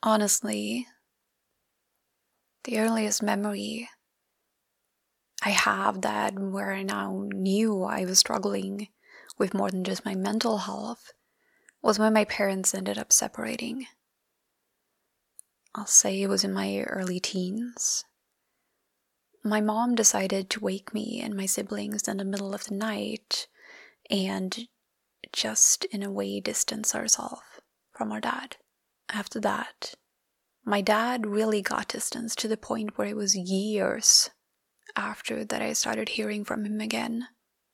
Honestly, the earliest memory I have that where I now knew I was struggling with more than just my mental health was when my parents ended up separating. I'll say it was in my early teens. My mom decided to wake me and my siblings in the middle of the night and just in a way distance ourselves from our dad. After that, my dad really got distance to the point where it was years after that I started hearing from him again.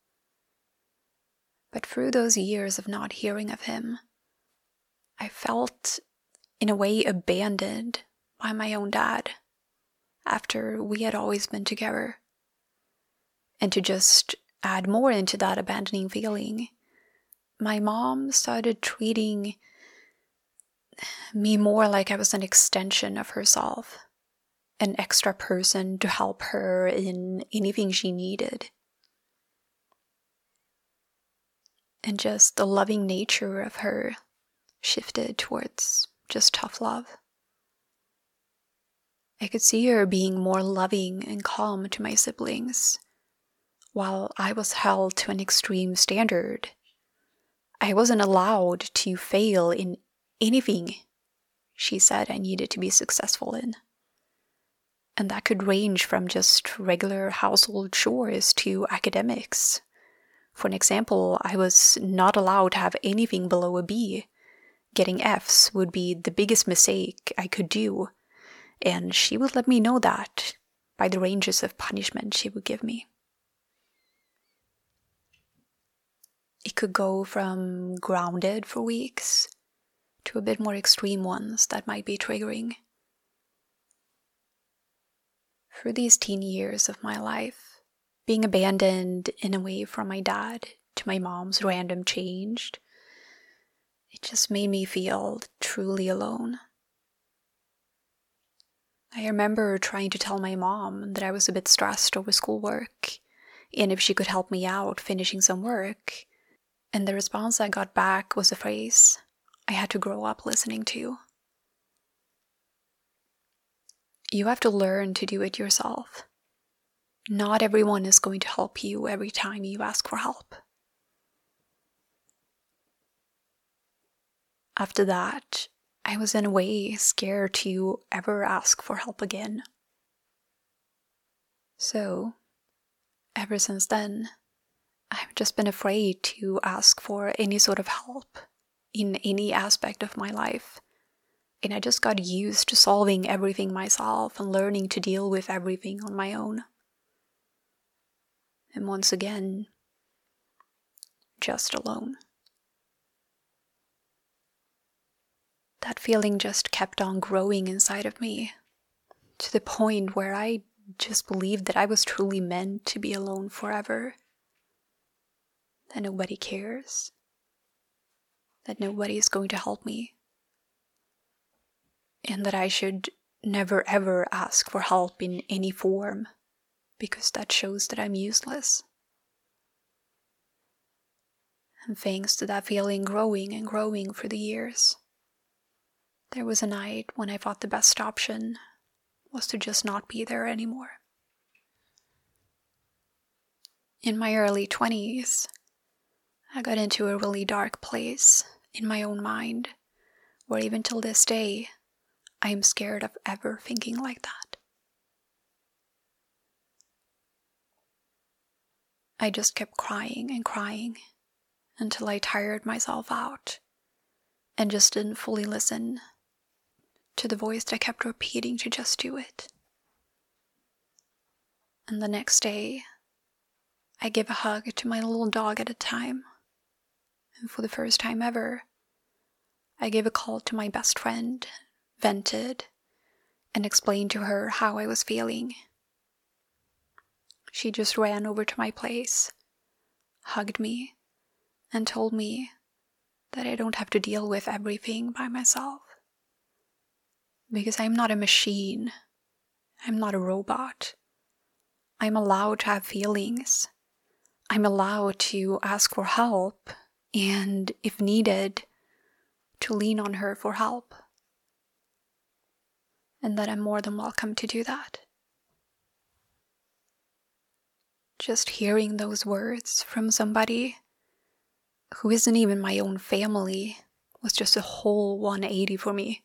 But through those years of not hearing of him, I felt in a way abandoned by my own dad after we had always been together. And to just add more into that abandoning feeling, my mom started treating me more like I was an extension of herself, an extra person to help her in anything she needed. And just the loving nature of her shifted towards just tough love. I could see her being more loving and calm to my siblings, while I was held to an extreme standard. I wasn't allowed to fail in anything she said I needed to be successful in. And that could range from just regular household chores to academics. For an example, I was not allowed to have anything below a B. Getting Fs would be the biggest mistake I could do, and she would let me know that by the ranges of punishment she would give me. It could go from grounded for weeks to a bit more extreme ones that might be triggering. Through these teen years of my life, being abandoned in a way from my dad to my mom's random changed, it just made me feel truly alone. I remember trying to tell my mom that I was a bit stressed over schoolwork and if she could help me out finishing some work, and the response I got back was a phrase I had to grow up listening to. You have to learn to do it yourself. Not everyone is going to help you every time you ask for help. After that, I was in a way scared to ever ask for help again. So, ever since then, I've just been afraid to ask for any sort of help in any aspect of my life. And I just got used to solving everything myself and learning to deal with everything on my own. And once again, just alone. That feeling just kept on growing inside of me, to the point where I just believed that I was truly meant to be alone forever. That nobody cares. That nobody is going to help me. And that I should never ever ask for help in any form, because that shows that I'm useless. And thanks to that feeling growing and growing for the years, there was a night when I thought the best option was to just not be there anymore. In my early 20s, I got into a really dark place in my own mind, where even till this day, I am scared of ever thinking like that. I just kept crying and crying until I tired myself out and just didn't fully listen to the voice that kept repeating to just do it. And the next day, I gave a hug to my little dog at a time. And for the first time ever, I gave a call to my best friend, vented, and explained to her how I was feeling. She just ran over to my place, hugged me, and told me that I don't have to deal with everything by myself. Because I'm not a machine. I'm not a robot. I'm allowed to have feelings. I'm allowed to ask for help, and if needed, to lean on her for help. and that I'm more than welcome to do that. Just hearing those words from somebody who isn't even my own family was just a whole 180 for me.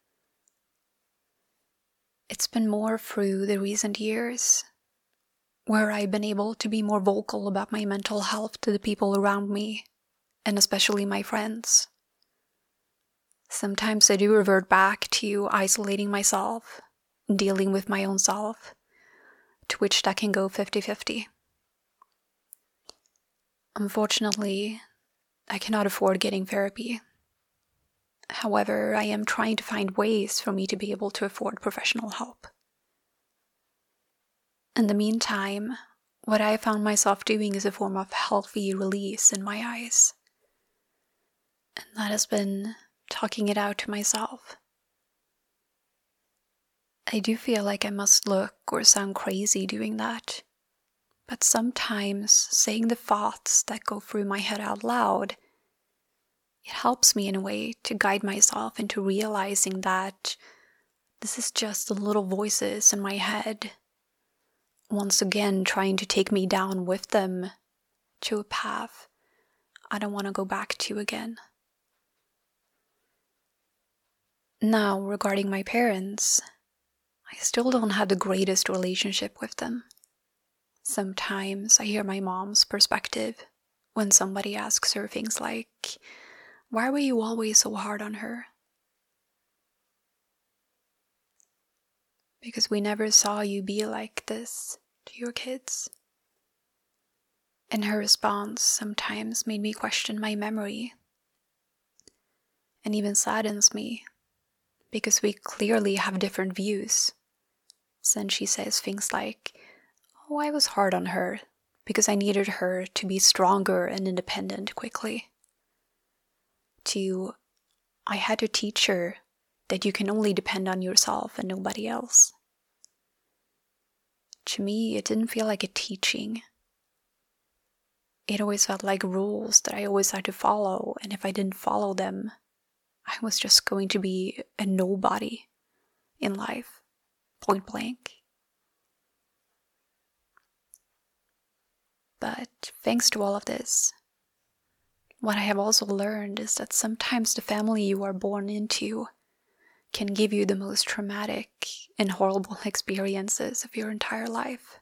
It's been more through the recent years where I've been able to be more vocal about my mental health to the people around me, and especially my friends. Sometimes I do revert back to isolating myself, dealing with my own self, to which that can go 50-50. Unfortunately, I cannot afford getting therapy. However, I am trying to find ways for me to be able to afford professional help. In the meantime, what I found myself doing is a form of healthy release in my eyes. And that has been talking it out to myself. I do feel like I must look or sound crazy doing that. But sometimes saying the thoughts that go through my head out loud, it helps me in a way to guide myself into realizing that this is just the little voices in my head, once again trying to take me down with them to a path I don't want to go back to again. Now, regarding my parents, I still don't have the greatest relationship with them. Sometimes I hear my mom's perspective when somebody asks her things like, "Why were you always so hard on her?" Because we never saw you be like this to your kids. And her response sometimes made me question my memory, and even saddens me, because we clearly have different views. Since she says things like, "Oh, I was hard on her because I needed her to be stronger and independent quickly," to, "I had to teach her that you can only depend on yourself and nobody else." To me, it didn't feel like a teaching. It always felt like rules that I always had to follow, and if I didn't follow them, I was just going to be a nobody in life, point blank. But thanks to all of this, what I have also learned is that sometimes the family you are born into can give you the most traumatic and horrible experiences of your entire life.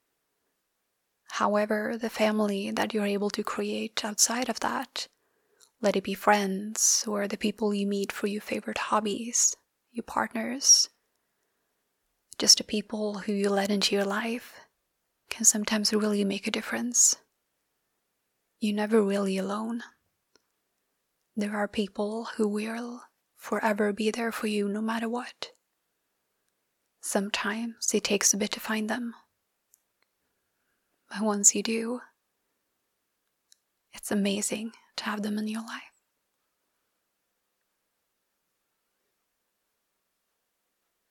However, the family that you're able to create outside of that, let it be friends or the people you meet for your favorite hobbies, your partners, just the people who you let into your life, can sometimes really make a difference. You're never really alone. There are people who will forever be there for you no matter what. Sometimes it takes a bit to find them. But once you do, it's amazing to have them in your life.